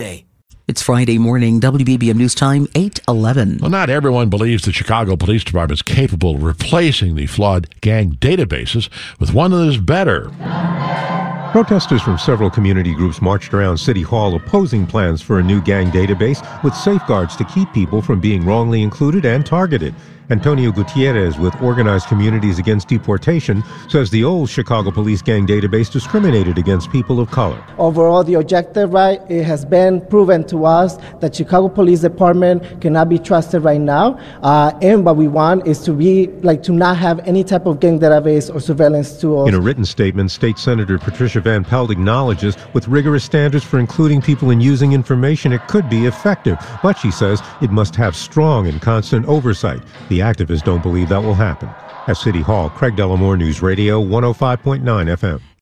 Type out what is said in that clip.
It's Friday morning, WBBM News Time, 8:11. Well, not everyone believes the Chicago Police Department is capable of replacing the flawed gang databases with one that is better. Protesters from several community groups marched around City Hall opposing plans for a new gang database with safeguards to keep people from being wrongly included and targeted. Antonio Gutierrez with Organized Communities Against Deportation says the old Chicago police gang database discriminated against people of color. Overall, the objective, right, it has been proven to us that Chicago Police Department cannot be trusted right now. And what we want is to not have any type of gang database or surveillance tools. In a written statement, State Senator Patricia Van Pelt acknowledges with rigorous standards for including people and using information, it could be effective. But she says it must have strong and constant oversight. The activists don't believe that will happen. At City Hall, Craig Dellamore, News Radio 105.9 FM.